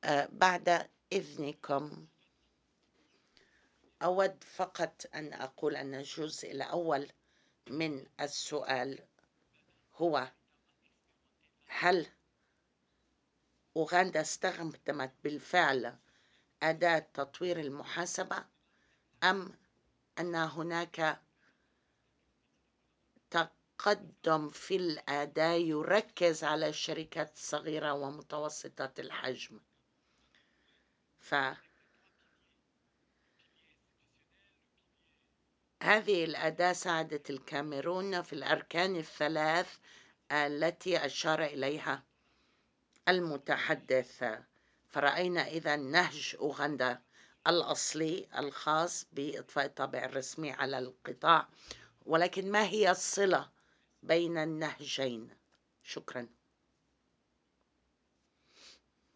بعد إذنكم أود فقط أن أقول أن الجزء الأول من السؤال هو: هل أوغندا استخدمت بالفعل أداة تطوير المحاسبة، أم أن هناك تقدم في الأداة يركز على الشركات الصغيرة ومتوسطة الحجم؟ فهذه الأداة ساعدت الكاميرون في الأركان الثلاث التي أشار إليها المتحدث. فرأينا إذا نهج أوغندا الأصلي الخاص بإضفاء الطابع الرسمي على القطاع، ولكن ما هي الصلة بين النهجين؟ شكرا.